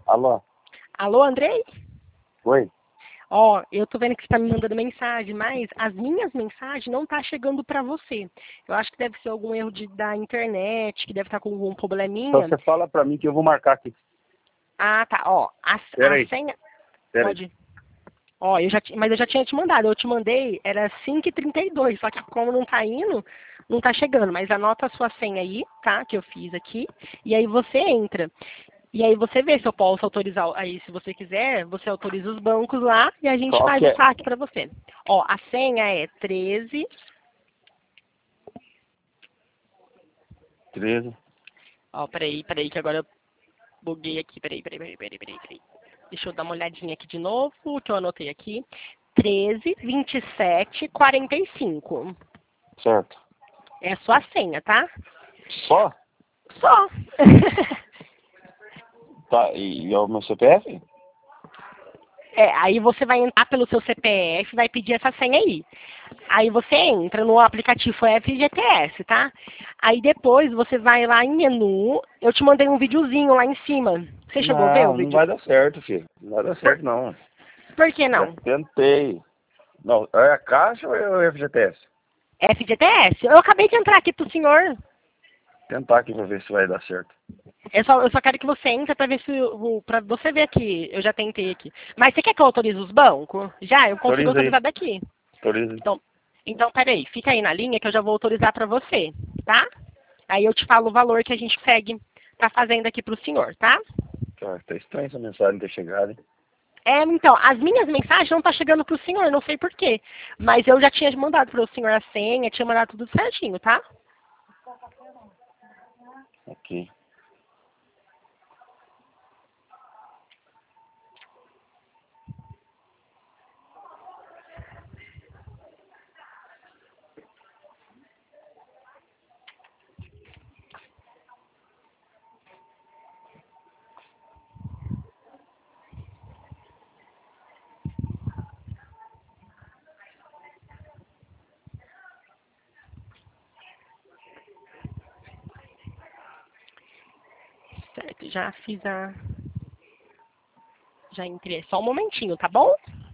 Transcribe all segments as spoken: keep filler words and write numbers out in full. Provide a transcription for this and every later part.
Alô? Alô, Andrei? Oi? Ó, eu tô vendo que você tá me mandando mensagem, mas as minhas mensagens não tá chegando pra você. Eu acho que deve ser algum erro de, da internet, que deve estar com algum Então probleminha. você fala pra mim que eu vou marcar aqui. Ah, tá. Ó, a, Pera a aí. senha... Pera aí. Pode. Ó, eu já, ti- mas eu já tinha te mandado. Eu te mandei, era cinco e trinta e dois, só que como não tá indo, não tá chegando. Mas anota a sua senha aí, tá? Que eu fiz aqui. E aí você entra. E aí você vê se eu posso autorizar. Aí, se você quiser, você autoriza os bancos lá e a gente Qual faz que o é? saque pra você. Ó, a senha é treze. treze. Ó, peraí, peraí, que agora eu buguei aqui. Peraí, peraí, peraí, peraí, peraí, peraí. Deixa eu dar uma olhadinha aqui de novo, que eu anotei aqui. treze, vinte e sete, quarenta e cinco. Certo. É a sua senha, tá? Só? Só. Tá, e, e é o meu C P F? É, aí você vai entrar pelo seu C P F, vai pedir essa senha aí. Aí você entra no aplicativo F G T S, tá? Aí depois você vai lá em menu. Eu te mandei um videozinho lá em cima. Você chegou a ver o Não, não vídeo? vai dar certo, filho. Não vai dar Por, certo, não. por que Já não? tentei. Não, é a Caixa ou é o F G T S? F G T S? Eu acabei de entrar aqui pro senhor. Tentar aqui pra ver se vai dar certo. Eu só, eu só quero que você entre pra ver se o- pra você ver aqui. Eu já tentei aqui. Mas você quer que eu autorize os bancos? Já, eu consigo Autoriza aí. autorizar daqui. Autoriza aí. Então, então peraí, fica aí na linha que eu já vou autorizar pra você, tá? Aí eu te falo o valor que a gente segue tá fazendo aqui pro senhor, tá? Tá, tá estranho essa mensagem ter chegado, hein? É, então, as minhas mensagens não tá chegando pro senhor, não sei por quê. Mas eu já tinha mandado pro senhor a senha, tinha mandado tudo certinho, tá? Aqui. Certo, já fiz a... Já entrei. Só um momentinho, tá bom?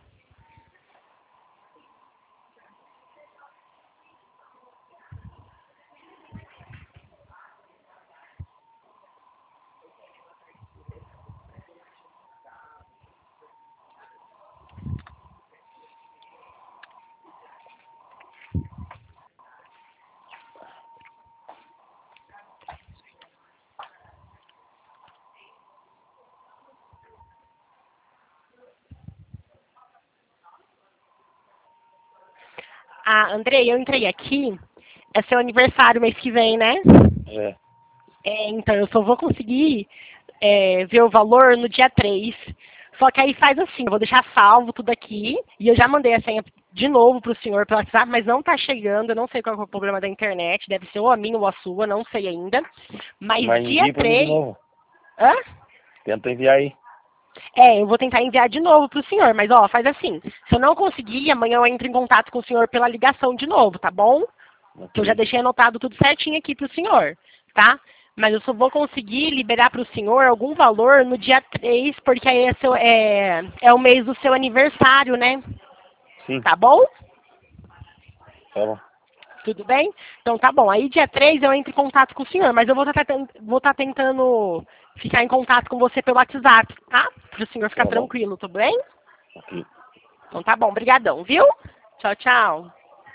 Ah, Andrei, eu entrei aqui. É seu aniversário mês que vem, né? É. É, então, eu só vou conseguir é, ver o valor no dia três. Só que aí faz assim, eu vou deixar salvo tudo aqui. E eu já mandei a senha de novo pro senhor pelo WhatsApp, mas não tá chegando. Eu não sei qual é o problema da internet. Deve ser ou a minha ou a sua, não sei ainda. Mas Mas dia envia pra mim de três. novo. Hã? Tenta enviar aí. É, eu vou tentar enviar de novo pro senhor. Mas, ó, faz assim. Se eu não conseguir, amanhã eu entro em contato com o senhor pela ligação de novo, tá bom? Que eu já Ok. deixei anotado tudo certinho aqui pro senhor, tá? Mas eu só vou conseguir liberar para o senhor algum valor no dia três, porque aí é, seu, é, é o mês do seu aniversário, né? Sim, Tá bom? tá bom. Tudo bem? Então tá bom. Aí dia três eu entro em contato com o senhor, mas eu vou estar vou tá tentando ficar em contato com você pelo WhatsApp, tá? Para o senhor ficar Tá bom. tranquilo, tudo bem? Ok. Então tá bom. Obrigadão, viu? Tchau, tchau.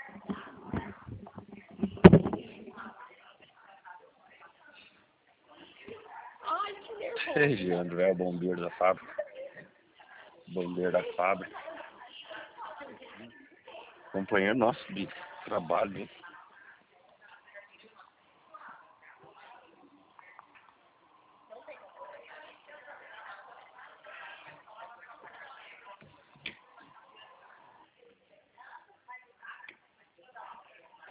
Ai, que nervoso. André é o bombeiro da fábrica. Bombeiro da fábrica. Companheiro nosso de trabalho.